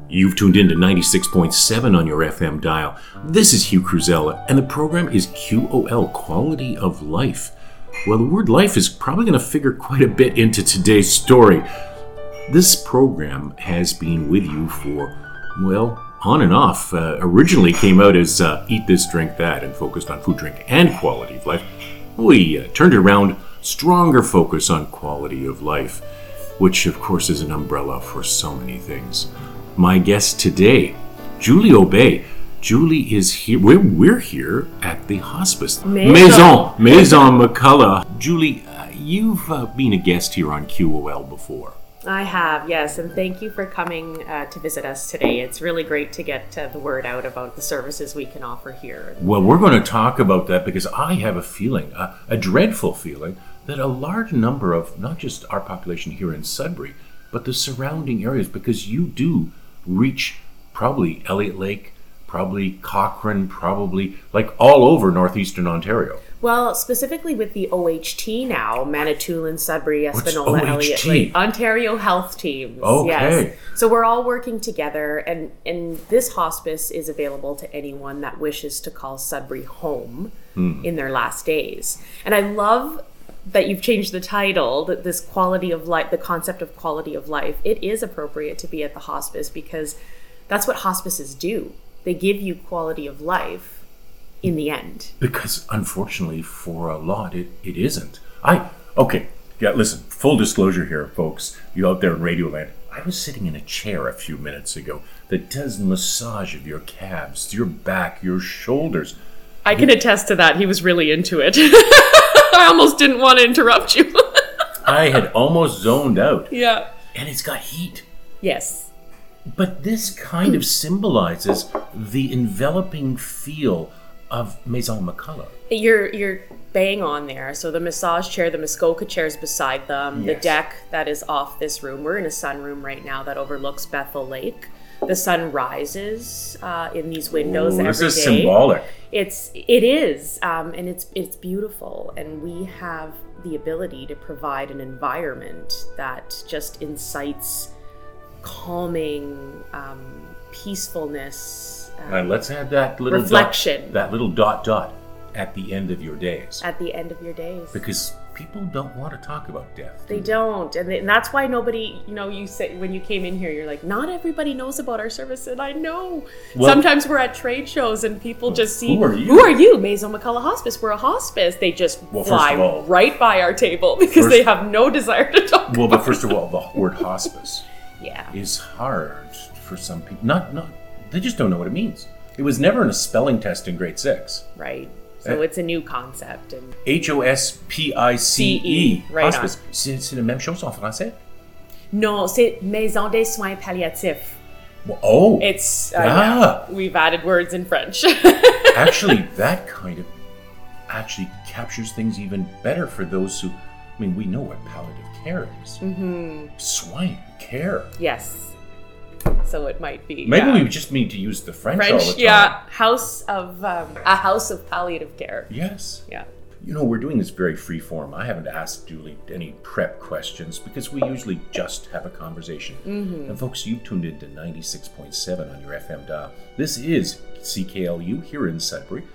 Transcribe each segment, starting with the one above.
You've tuned in to 96.7 on your FM dial. This is Hugh Cruzella, and the program is QOL, Quality of Life. Well, the word life is probably going to figure quite a bit into today's story. This program has been with you for, well, on and off. Originally came out as Eat This, Drink That, and focused on food, drink, and quality of life. We turned it around, stronger focus on quality of life, which of course is an umbrella for so many things. My guest today, Julie Aubé. Julie is here. We're here at the hospice. Maison McCullough. Julie, you've been a guest here on QOL before. I have, yes, and thank you for coming to visit us today. It's really great to get the word out about the services we can offer here. Well, we're going to talk about that because I have a feeling, a dreadful feeling, that a large number of, not just our population here in Sudbury, but the surrounding areas, because you do reach probably Elliott Lake, probably Cochrane, probably like all over northeastern Ontario. Well, specifically with the OHT now, Manitoulin, Sudbury, Espanola, Elliott Lake, Ontario Health Teams. Okay. Yes. So we're all working together, and this hospice is available to anyone that wishes to call Sudbury home in their last days. And I love that you've changed the title, that this quality of life, the concept of quality of life. It is appropriate to be at the hospice because that's what hospices do. They give you quality of life in the end. Because unfortunately for a lot, it isn't. Listen, full disclosure here, folks, you out there in Radio Land, I was sitting in a chair a few minutes ago that does massage of your calves, your back, your shoulders. I can attest to that. He was really into it. I almost didn't want to interrupt you. I had almost zoned out. Yeah. And it's got heat. Yes. But this kind of symbolizes the enveloping feel of Maison McCullough. You're bang on there. So the massage chair, the Muskoka chairs beside them, yes. The deck that is off this room. We're in a sunroom right now that overlooks Bethel Lake. The sun rises in these windows every day. This is symbolic. It is, and it's beautiful. And we have the ability to provide an environment that just incites calming, peacefulness. And let's add that little reflection, that little dot at the end of your days. At the end of your days, because people don't want to talk about death. They don't, and that's why nobody. You say when you came in here, you're like, not everybody knows about our service, and I know. Well, sometimes we're at trade shows and people just see, Who are you? Maison McCullough Hospice. We're a hospice. They just fly right by our table because they have no desire to talk. Well, but first of all, the word hospice. Yeah. Is hard for some people. Not they just don't know what it means. It was never in a spelling test in grade 6. Right. So it's a new concept. And HOSPICE. Right. Hospice. C'est la même chose en français? Non, c'est Maison des Soins Palliatifs. Oh. It's we've added words in French. Actually, that kind of captures things even better for those who, we know what palliative care is. Mm-hmm. Soin, care. Yes. So it might be. Maybe we just need to use the French all the time. Yeah. A house of palliative care. Yes. Yeah. We're doing this very free form. I haven't asked Julie any prep questions because we usually just have a conversation. Mm-hmm. And folks, you've tuned in to 96.7 on your FM dial. This is CKLU here in Sudbury.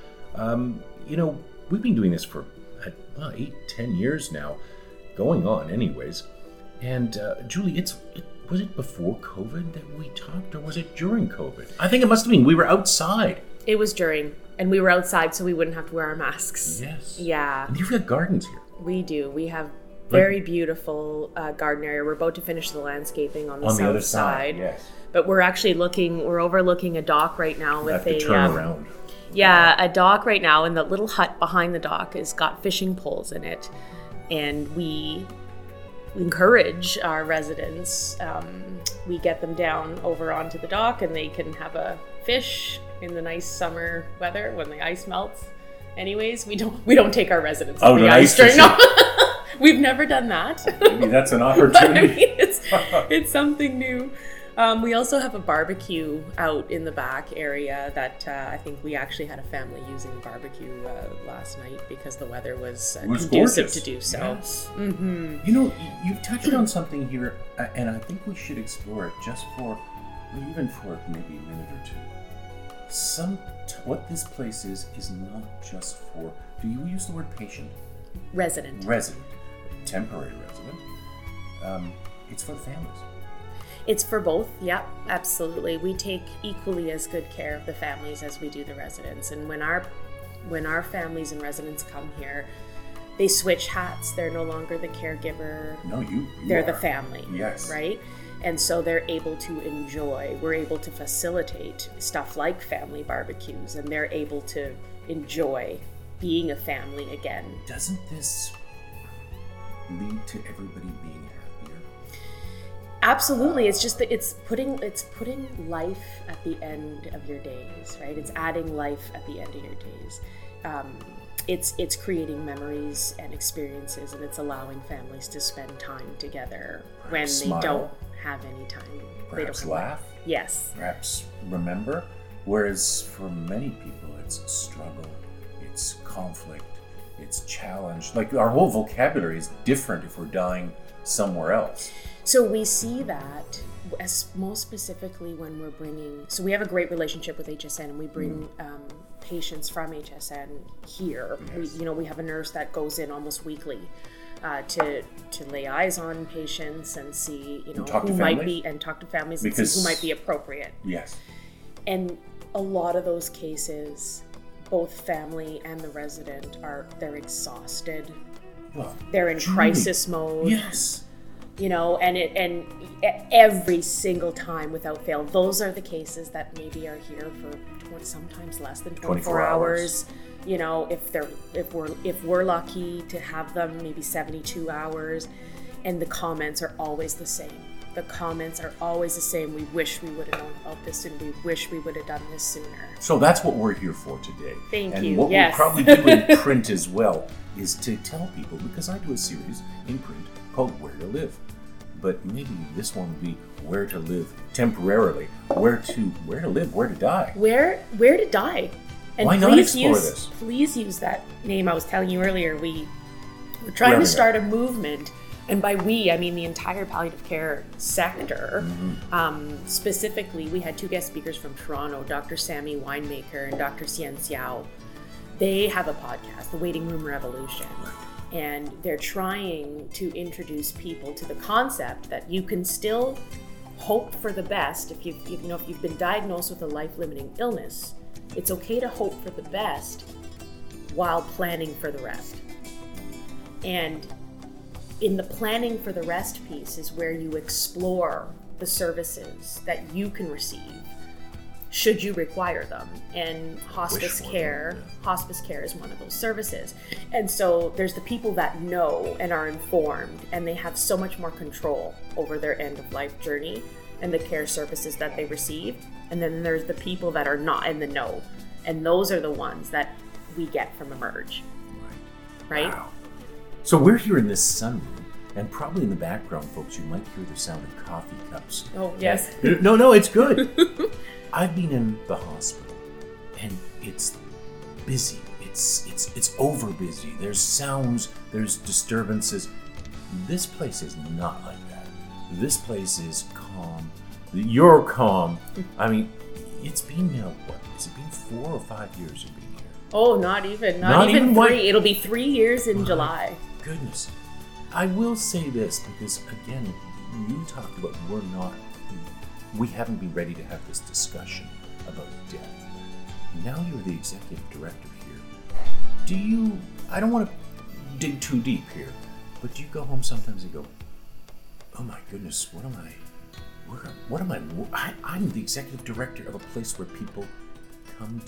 We've been doing this for 8-10 years now, going on anyways. And Julie, was it before COVID that we talked, or was it during COVID? I think it must have been. We were outside. It was during, and we were outside so we wouldn't have to wear our masks. Yes. Yeah. And you've got gardens here. We do. We have very beautiful garden area. We're about to finish the landscaping on the south other side. Yes. But we're actually we're overlooking a dock right now with a turnaround. A dock right now, and the little hut behind the dock has got fishing poles in it. And we encourage our residents. We get them down over onto the dock and they can have a fish in the nice summer weather when the ice melts. Anyways, we don't take our residents on the ice during. We've never done that. Maybe that's an opportunity. It's something new. We also have a barbecue out in the back area that I think we actually had a family using the barbecue last night because the weather was conducive gorgeous. To do so. Yes. Mm-hmm. You've touched on something here, and I think we should explore it just for even for maybe a minute or two, what this place is not just for, do you use the word patient? Resident. Temporary resident. It's for the families. It's for both, yep, absolutely. We take equally as good care of the families as we do the residents. And when our families and residents come here, they switch hats. They're no longer the caregiver. No, they're are the family. Yes. Right? And so they're able to we're able to facilitate stuff like family barbecues, and they're able to enjoy being a family again. Doesn't this lead to everybody being happier? Absolutely. It's just that it's putting life at the end of your days, right? It's adding life at the end of your days. It's creating memories and experiences, and it's allowing families to spend time together when Smile. they don't have any time. Perhaps they don't laugh. Yes. Perhaps remember. Whereas for many people, it's struggle, it's conflict, it's challenge. Like our whole vocabulary is different if we're dying somewhere else. So we see that as most specifically when we're bringing. So we have a great relationship with HSN, and we bring patients from HSN here. Yes. We have a nurse that goes in almost weekly to lay eyes on patients and see who might be, and talk to families and see who might be appropriate. Yes. And a lot of those cases, both family and the resident they're exhausted. Well, they're in crisis mode. Yes. And every single time without fail, those are the cases that maybe are here for sometimes less than 24 hours. If we're lucky to have them, maybe 72 hours, and the comments are always the same. We wish we would have known about this, and we wish we would have done this sooner. So that's what we're here for today. Thank and you. What yes. we'll probably do in print as well is to tell people, because I do a series in print called Where to Live. But maybe this one will be Where to Live temporarily. Where to live, where to die. Where to die. And why not explore this? Please use that name I was telling you earlier. We're trying to start a movement, and by we, I mean the entire palliative care sector. Mm-hmm. Specifically, we had two guest speakers from Toronto, Dr. Sammy Winemaker and Dr. Sien Xiao. They have a podcast, The Waiting Room Revolution. And they're trying to introduce people to the concept that you can still hope for the best. If you've been diagnosed with a life-limiting illness, it's okay to hope for the best while planning for the rest. And in the planning for the rest piece is where you explore the services that you can receive should you require them. And hospice care is one of those services. And so there's the people that know and are informed, and they have so much more control over their end of life journey and the care services that they receive. And then there's the people that are not in the know, and those are the ones that we get from Emerge. Right? Wow. So we're here in this sunroom, and probably in the background, folks, you might hear the sound of coffee cups. Oh, yes. No, it's good. I've been in the hospital, and it's busy. It's over busy. There's sounds, there's disturbances. This place is not like that. This place is calm. You're calm. I mean, it's been now, what? Has it been 4 or 5 years you've been here? Oh, not even 3. What? It'll be 3 years in July. Goodness. I will say this, because again, you talked about we haven't been ready to have this discussion about death. Now you're the executive director here. I don't want to dig too deep here, but do you go home sometimes and go, oh my goodness, I'm the executive director of a place where people come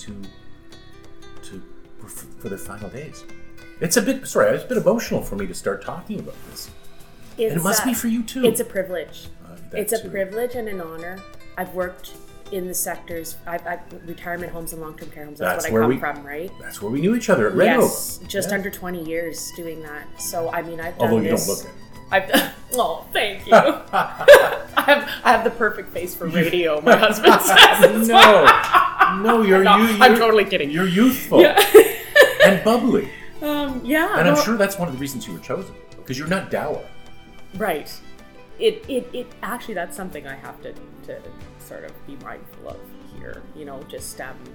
for their final days. It's a bit emotional for me to start talking about this. And it must be for you too. It's a privilege. It's a privilege and an honor. I've worked in the sectors, retirement homes and long-term care homes. That's what I come from, right? That's where we knew each other at Red Oak. Yes, just under 20 years doing that. So, I mean, I've done Although you this. don't look it. Oh, thank you. I have the perfect face for radio, my husband says. No, I'm totally kidding. You're youthful and bubbly. Yeah. And I'm sure that's one of the reasons you were chosen, because you're not dour. Right. it actually, that's something I have to sort of be mindful of here, just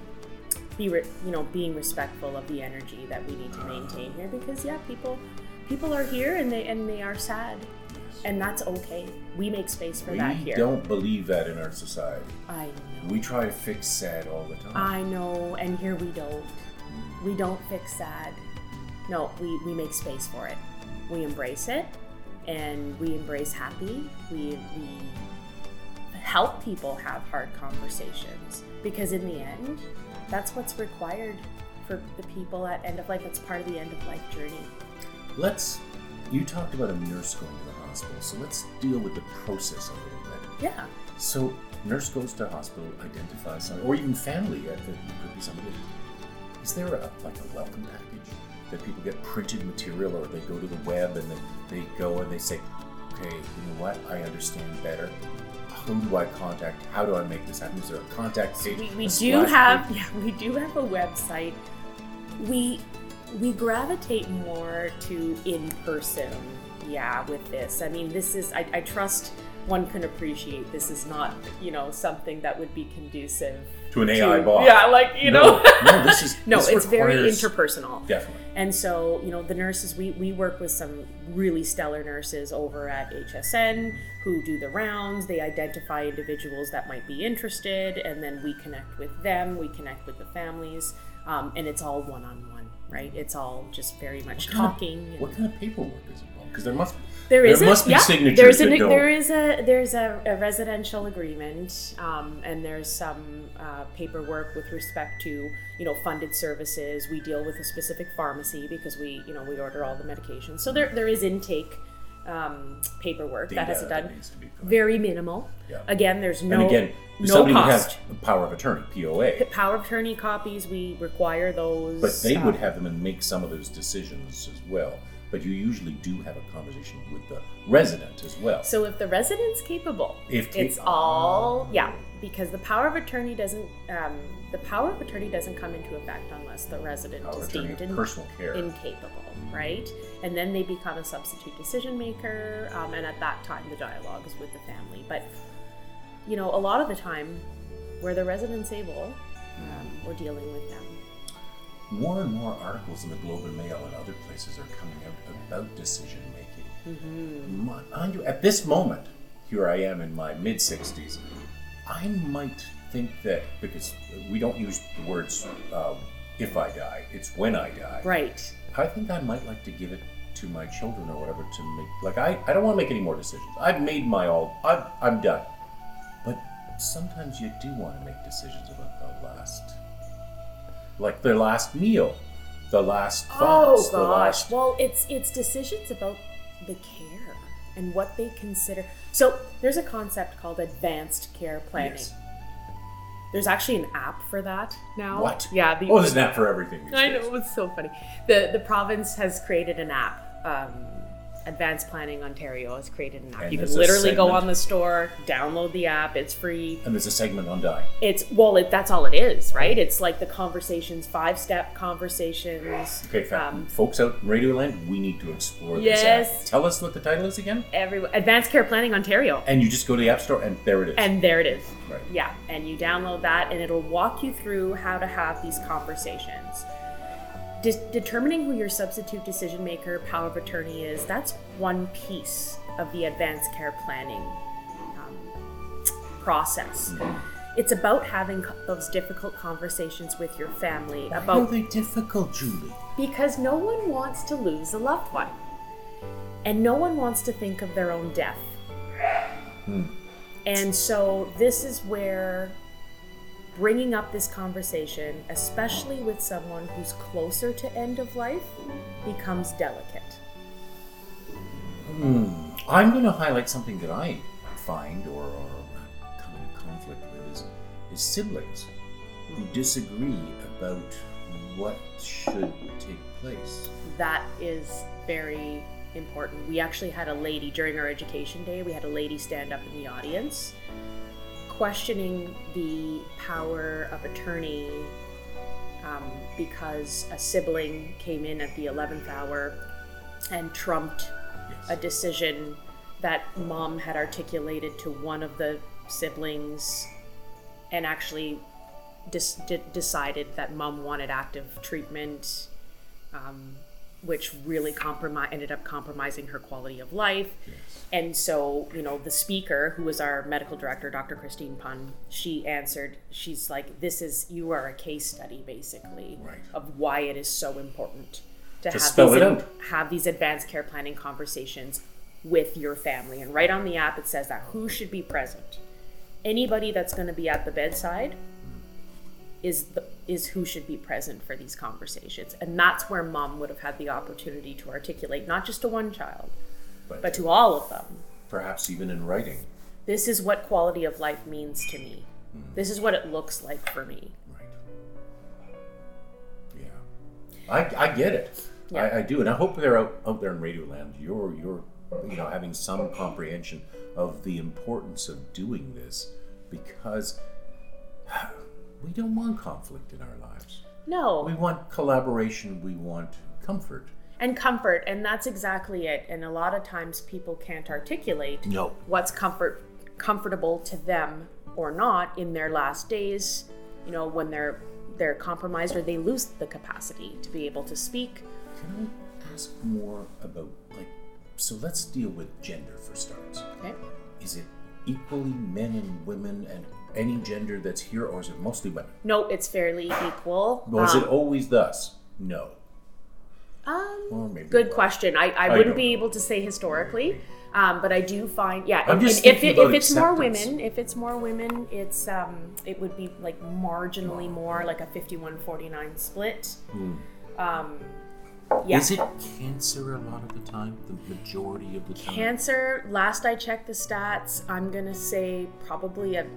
being respectful of the energy that we need to maintain here, because people are here and they are sad, and that's okay. We make space for that here. We don't believe that in our society. I know. We try to fix sad all the time. I know, and here we don't. We don't fix sad. No, we make space for it. We embrace it, and we embrace happy. We help people have hard conversations, because in the end, that's what's required for the people at end of life. That's part of the end of life journey. You talked about a nurse going to the hospital, so let's deal with the process a little bit. Yeah. So, nurse goes to hospital, identifies someone, or even family. It could be somebody. Is there a welcome package that people get printed material, or they go to the web and they go and they say, okay, you know what? I understand better. Who do I contact? How do I make this happen? Is there a contact page? We do have a website. We gravitate more to in-person, with this. I mean, this is, I trust one can appreciate this is not, something that would be conducive to an AI bot. Yeah, No, this is... No, this it's very requires... interpersonal. Definitely. And so, the nurses, we work with some really stellar nurses over at HSN who do the rounds. They identify individuals that might be interested, and then we connect with them, we connect with the families, and it's all one-on-one, right? It's all just very much talking. What kind of paperwork is involved? Because there must be signatures there's a residential agreement, and there's some paperwork with respect to funded services. We deal with a specific pharmacy because we order all the medications. So there is intake paperwork that has to done. Very minimal. Yeah. Again, there's no somebody would cost. have a power of attorney, POA. Power of attorney copies, we require those. But they would have them and make some of those decisions as well. But you usually do have a conversation with the resident as well. So if the resident's capable, it's all because the power of attorney doesn't come into effect unless the resident is deemed incapable, right? And then they become a substitute decision maker, and at that time the dialogue is with the family. But a lot of the time, where the resident's able, we're dealing with them. More and more articles in the Globe and Mail and other places are coming out about decision making. Mm-hmm. At this moment, here I am in my mid-60s, I might think that, because we don't use the words if I die, it's when I die. Right. I think I might like to give it to my children or whatever to make, I don't want to make any more decisions. I've made I'm done. But sometimes you do want to make decisions about the last... like their last meal, the last thoughts. Oh gosh! Well, it's decisions about the care and what they consider. So there's a concept called advanced care planning. Yes. There's actually an app for that now. What? Yeah. There's an app for everything these days. I know, it's so funny. The province has created an app. Advanced Planning Ontario has created an app. And you can literally go on the store, download the app. It's free. And there's a segment on dying. That's all it is, right? It's like the conversations, 5-step conversations. Okay, folks out in Radioland, we need to explore this app. Tell us what the title is again. Advanced Care Planning Ontario. And you just go to the App Store, and there it is. Right. Yeah, and you download that, and it'll walk you through how to have these conversations. Determining who your substitute decision maker, power of attorney is, that's one piece of the advanced care planning process. Mm-hmm. It's about having those difficult conversations with your family. Why are they difficult, Julie? Because no one wants to lose a loved one. And no one wants to think of their own death. And so this is where bringing up this conversation, especially with someone who's closer to end of life, becomes delicate. I'm going to highlight something that I find or come in conflict with is siblings who disagree about what should take place. That is very important. We actually had a lady during our education day, we had a lady stand up in the audience questioning the power of attorney because a sibling came in at the 11th hour and trumped a decision that mom had articulated to one of the siblings and actually decided that mom wanted active treatment, which really ended up compromising her quality of life. Yes. And so, the speaker, who was our medical director, Dr. Christine Pun, she answered, she's like, you are a case study, basically, Right. of why it is so important to spell it out. have these advanced care planning conversations with your family. And right on the app, it says that who should be present. Anybody that's going to be at the bedside is who should be present for these conversations. And that's where mom would have had the opportunity to articulate, not just to one child, but to all of them. Perhaps even in writing. This is what quality of life means to me. This is what it looks like for me. Right. Yeah. I get it. Yeah. I do. And I hope they're out there in Radioland, you're having some comprehension of the importance of doing this, because we don't want conflict in our lives. No. We want collaboration. We want comfort. And comfort, and that's exactly it. And a lot of times people can't articulate No. what's comfortable to them or not in their last days, when they're compromised or they lose the capacity to be able to speak. Can I ask more about, so let's deal with gender for starts. Okay. Is it equally men and women and any gender that's here, or is it mostly women? No, it's fairly equal. Was it always thus? No. Or maybe Good it was. question. I don't wouldn't be know. able to say historically, but I do find, I'm just if thinking about it's more acceptance. women, it's it would be like marginally more, like a 51-49 split. Yeah. Is it cancer a lot of the time? The majority of the time? Cancer, last I checked the stats, I'm going to say probably a,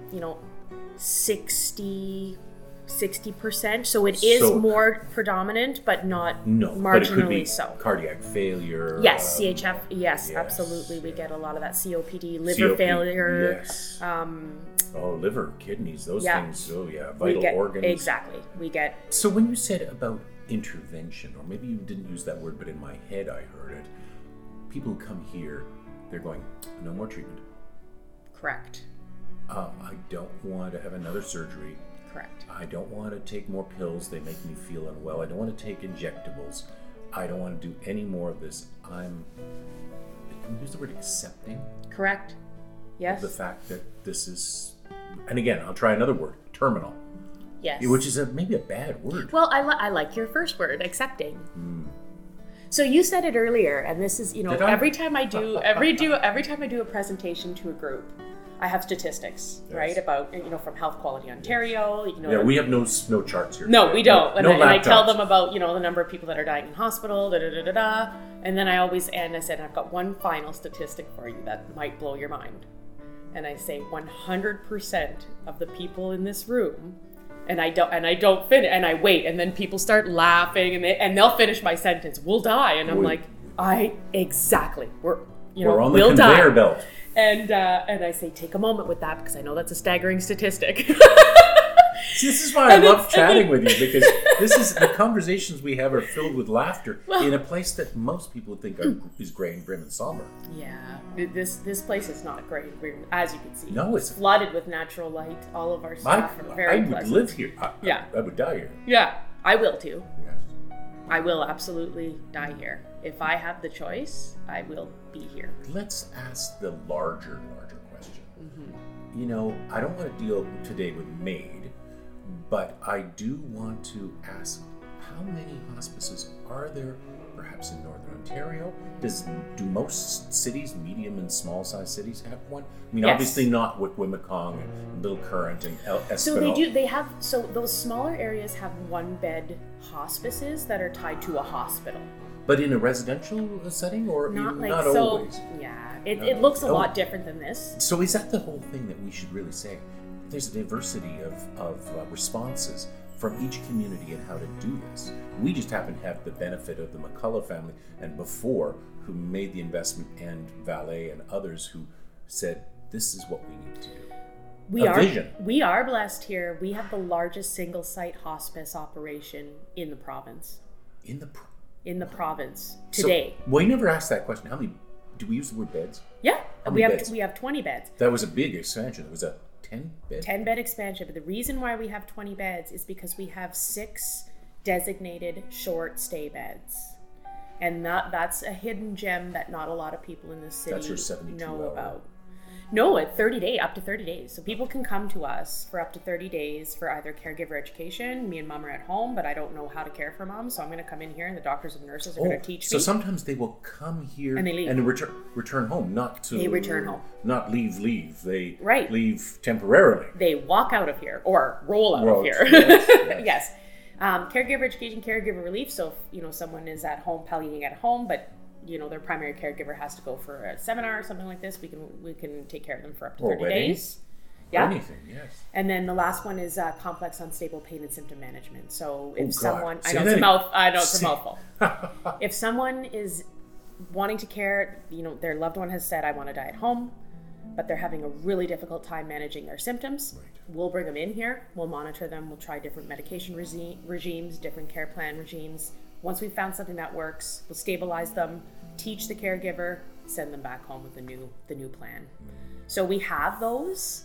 60%. So it is more predominant, but not No, marginally but it could be so. cardiac failure. Yes, CHF, yes, yes, absolutely. We get a lot of that COPD, liver COPD, failure. Yes. Liver, kidneys, those Yeah. things. Oh, yeah. We Vital get, organs. Exactly. We get, So when you said about intervention, or maybe you didn't use that word, but in my head I heard it. People who come here, they're going, no more treatment. correct. I don't want to have another surgery. Correct. I don't want to take more pills. They make me feel unwell. I don't want to take injectables. I don't want to do any more of this. Can we use the word accepting Correct. Yes. the fact that this is, and again, I'll try another word, terminal, Yes. which is maybe a bad word. Well, I like your first word, accepting. So you said it earlier, and this is, Did I? every time I do a presentation to a group, I have statistics, Yes. right, about, from Health Quality Ontario. Yeah, we have no charts here. No, we don't. No And I tell laptops. them about, the number of people that are dying in hospital, da-da-da-da-da. And then I always end, I said, I've got one final statistic for you that might blow your mind. And I say 100% of the people in this room, and I don't finish, and I wait, and then people start laughing, and they'll finish my sentence, we'll die. And I'm like, exactly. We're on the we'll conveyor die. belt. And I say, take a moment with that, because I know that's a staggering statistic. See, this is why I love chatting with you, because the conversations we have are filled with laughter in a place that most people think is gray and grim and somber. Yeah, this place is not great, as you can see. No, it's flooded with natural light. All of our staff are I very would pleasant. live here. Yeah. I would die here. Yeah, I will too. Yes. I will absolutely die here. If I have the choice, I will be here. Let's ask the larger question. Mm-hmm. I don't want to deal today with MAID, but I do want to ask, how many hospices are there, perhaps in Northern Ontario? Do most cities, medium and small size cities, have one? I mean, Yes. obviously not Wikwimacong and Little Current and Espinal. So they do. They have. So those smaller areas have 1-bed hospices that are tied to a hospital. But in a residential setting, or Not like not so. always? Yeah, it looks a Oh. lot different than this. So is that the whole thing that we should really say? There's a diversity of responses from each community and how to do this. We just happen to have the benefit of the McCullough family and before, who made the investment, and Valet and others who said, this is what we need to do. Vision. We are blessed here. We have the largest single site hospice operation in the province. In the province today. So, well, you never asked that question. How many, do we use the word beds? Yeah. How we many have beds? we have 20 beds. That was a big expansion. It was a 10-bed. 10-bed expansion, but the reason why we have 20 beds is because we have 6 designated short stay beds. And that's a hidden gem that not a lot of people in the city That's your 72 know hour. about. No, at 30 days, up to 30 days. So people can come to us for up to 30 days for either caregiver education. Me and mom are at home, but I don't know how to care for mom, so I'm going to come in here and the doctors and nurses are going to teach so me. sometimes they will come here And they leave. and return home, not to They return home. not leave. They Right. leave temporarily. They walk out of here or roll out Roll, of here. yes, yes. Yes. Caregiver education, caregiver relief. So if someone is at home palliating at home, but their primary caregiver has to go for a seminar or something like this, we can take care of them for up to Or 30 weddings. days. Or anything, yes. And then the last one is complex unstable pain and symptom management. So if God. someone, Say I know that it's a again. mouthful. If someone is wanting to care, their loved one has said, I want to die at home, but they're having a really difficult time managing their symptoms. Right. We'll bring them in here. We'll monitor them. We'll try different medication regimes, different care plan regimes. Once we've found something that works, we'll stabilize them, teach the caregiver, send them back home with the new plan. So we have those.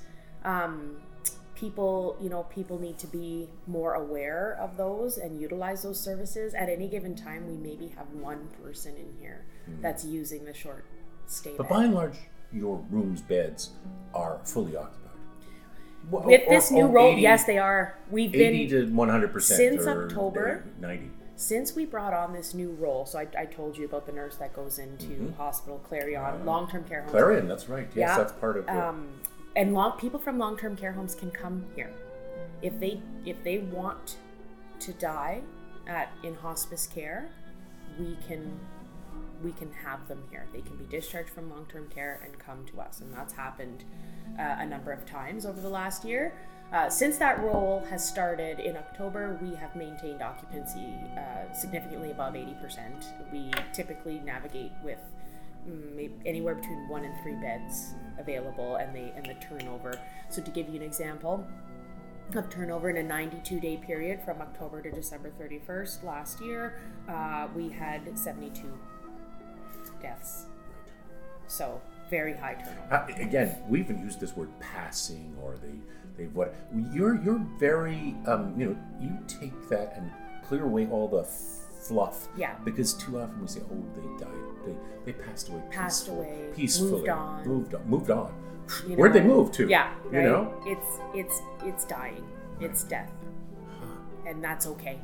People need to be more aware of those and utilize those services. At any given time, we maybe have one person in here that's using the short stay But bed. by and large, your rooms, beds are fully occupied. With this new role, 80, yes, they are. We've 80 been to 100%. since or October. 90. Since we brought on this new role. So I told you about the nurse that goes into hospital, Clarion, long-term care homes. Clarion, that's right. Yes, Yeah. that's part of the... And people from long-term care homes can come here if they want to die in hospice care. We can have them here. They can be discharged from long-term care and come to us, and that's happened a number of times over the last year. Since that role has started in October, we have maintained occupancy significantly above 80%. We typically navigate with anywhere between 1 and 3 beds available, and the turnover. So to give you an example of turnover in a 92-day period from October to December 31st last year, we had 72 deaths. So very high turnover. Again, we even used this word passing, or they what. You're very you take that and clear away all the fluff. Yeah. Because too often we say, oh, they died, they passed away. Passed away, peacefully, moved on. You Where'd they know? move to? Yeah, you right? know. It's dying, it's death, and that's okay.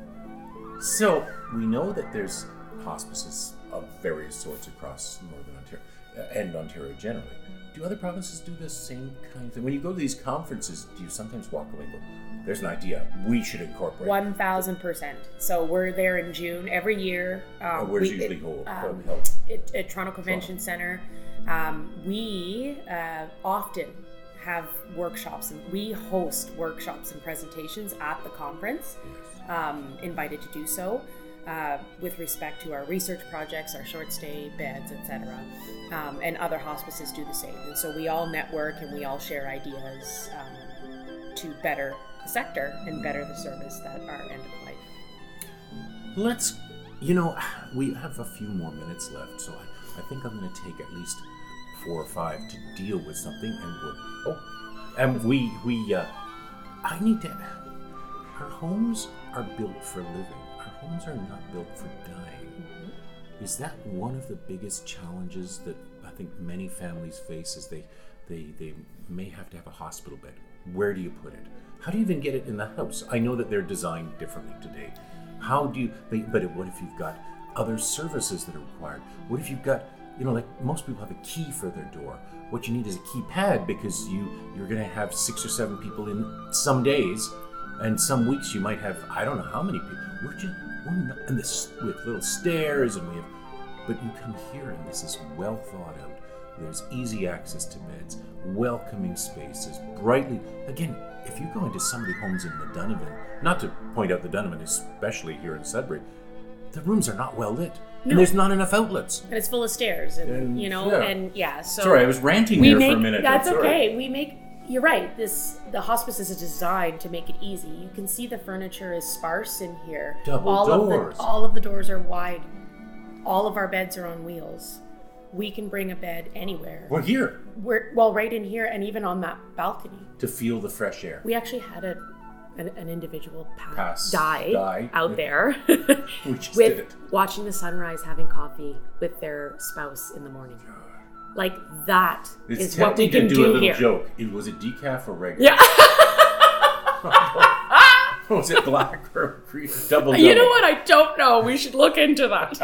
So we know that there's hospices of various sorts across Northern Ontario and Ontario generally. Do other provinces do the same kind of thing? When you go to these conferences, do you sometimes walk away and go, there's an idea we should incorporate? 1,000%. So we're there in June every year. Where's usually held? At Toronto Convention Center. We often have workshops, and we host workshops and presentations at the conference, invited to do so, with respect to our research projects, our short stay beds, etc. And other hospices do the same. And so we all network and we all share ideas to better the sector and better the service that our end of life. We have a few more minutes left, so I think I'm going to take at least 4 or 5 to deal with something, I need to. Our homes are built for living. Our homes are not built for dying. Mm-hmm. Is that one of the biggest challenges that I think many families face? Is they may have to have a hospital bed. Where do you put it? How do you even get it in the house? I know that they're designed differently today. How do you? But what if you've got other services that are required? What if you've got, like most people have a key for their door? What you need is a keypad, because you're going to have 6 or 7 people in some days, and some weeks you might have I don't know how many people. We're not, and this with little stairs, and but you come here and this is well thought out. There's easy access to beds, welcoming spaces, brightly. Again, if you go into some of the homes in the Donovan, not to point out the Donovan, especially here in Sudbury, the rooms are not well lit. No. And there's not enough outlets. And it's full of stairs, so Sorry, I was ranting there for a minute. That's I'm sorry. okay. You're right. The hospice is designed to make it easy. You can see the furniture is sparse in here. Double doors. All of the doors are wide. All of our beds are on wheels. we can bring a bed anywhere. We're here Well, right in here, and even on that balcony. to feel the fresh air. We actually had an individual Pass. die out there We just with did it. watching the sunrise, having coffee with their spouse in the morning. Like that It's is what we tempting can to do a little here. joke. Was it decaf or regular? Yeah. Was it black or green? Double. You know what? I don't know. We should look into that.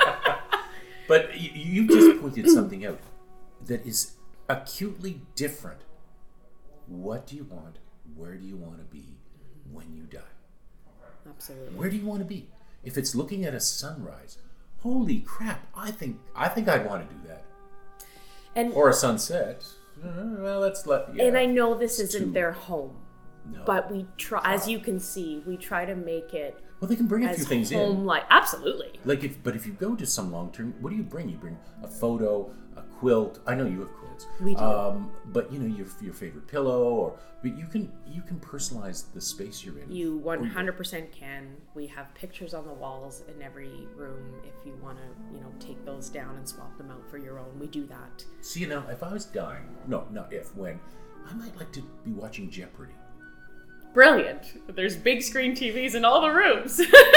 But you just pointed something out that is acutely different. What do you want? Where do you want to be when you die? Absolutely. Where do you want to be? If it's looking at a sunrise, holy crap! I think I'd want to do that. And Or a sunset. Well, let's let. Yeah. and I know this It's isn't too- their home, No. but we try. As you can see, we try to make it Well, they can bring a few as things in. home-like. Absolutely. Like, if you go to some long term, what do you bring? You bring a photo, a quilt. I know you have quilts. We do. But you know your favorite pillow, but you can personalize the space you're in. You 100% can. We have pictures on the walls in every room. If you want to, take those down and swap them out for your own, we do that. See, now, if I was dying, no, not if, when, I might like to be watching Jeopardy. Brilliant. There's big screen TVs in all the rooms.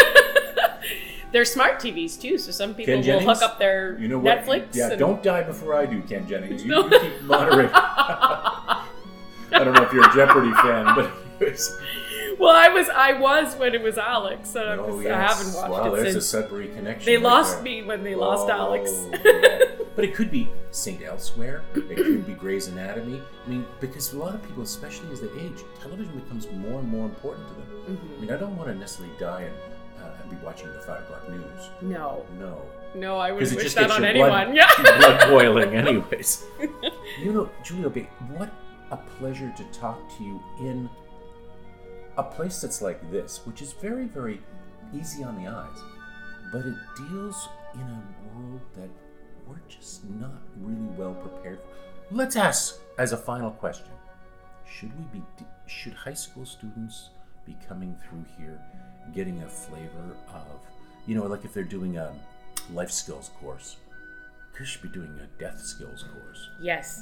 They're smart TVs too, so some people Ken will Jennings, hook up their you know what? Netflix. Yeah, and- don't die before I do, Ken Jennings. You, No. you keep moderating. I don't know if you're a Jeopardy fan, but anyways. Well, I was when it was Alex, so Oh, I yes. haven't watched Wow, it there's since. a Sudbury connection. They right lost there. me when they lost Alex. Yeah. But it could be St. Elsewhere. It could be Grey's Anatomy. I mean, because a lot of people, especially as they age, television becomes more and more important to them. Mm-hmm. I mean, I don't want to necessarily die and be watching the 5 o'clock news. No, I Because wouldn't it wish just that gets on your anyone. blood, Yeah. blood boiling anyways. You know, Julia Bay, what a pleasure to talk to you in a place that's like this, which is very, very easy on the eyes, but it deals in a world that we're just not really well prepared for. Let's ask, as a final question, should high school students be coming through here getting a flavor of, like if they're doing a life skills course, they should be doing a death skills course. Yes.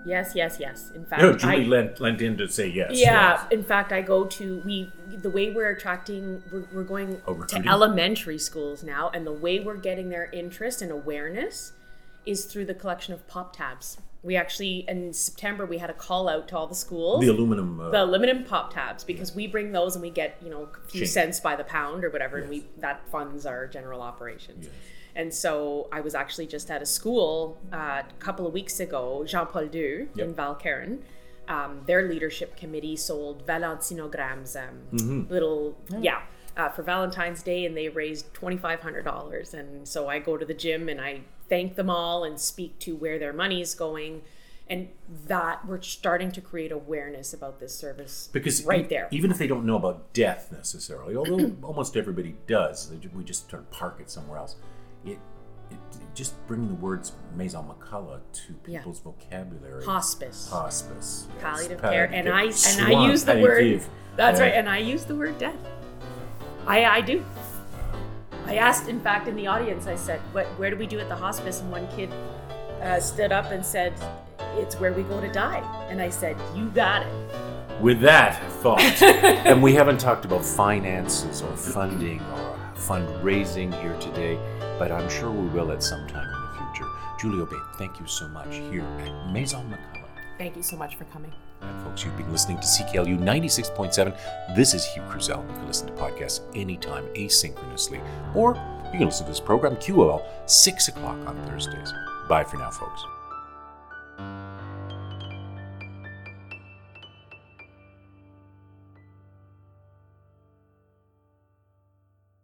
In fact, No, Julie lent in to say yes. Yeah, yes. in fact, I go to the way we're attracting. We're going to recruiting? elementary schools now, and the way we're getting their interest and awareness is through the collection of pop tabs. We actually, in September, we had a call out to all the schools. The aluminum pop tabs, because we bring those and we get a few Change. cents by the pound or whatever, Yes. and that funds our general operations. Yes. And so I was actually just at a school a couple of weeks ago, Jean Paul II in Valcarin. Their leadership committee sold Valentinograms, for Valentine's Day, and they raised $2,500. And so I go to the gym and I thank them all and speak to where their money is going. And that we're starting to create awareness about this service because there. Even if they don't know about death necessarily, although almost everybody does, we just sort of park it somewhere else. It just bringing the words Maison McCullough to people's vocabulary. Hospice. Yes. Palliative care. And I Soin use the word. palliative. That's right. And I use the word death. I do. I asked, in fact, in the audience, I said, where do we do at the hospice? And one kid stood up and said, it's where we go to die. And I said, you got it. With that thought, and we haven't talked about finances or funding or fundraising here today, but I'm sure we will at some time in the future. Julia Bay, thank you so much here at Maison McCullough. Thank you so much for coming. And folks, you've been listening to CKLU 96.7. This is Hugh Cruzel. You can listen to podcasts anytime, asynchronously, or you can listen to this program, QOL, 6 o'clock on Thursdays. Bye for now, folks.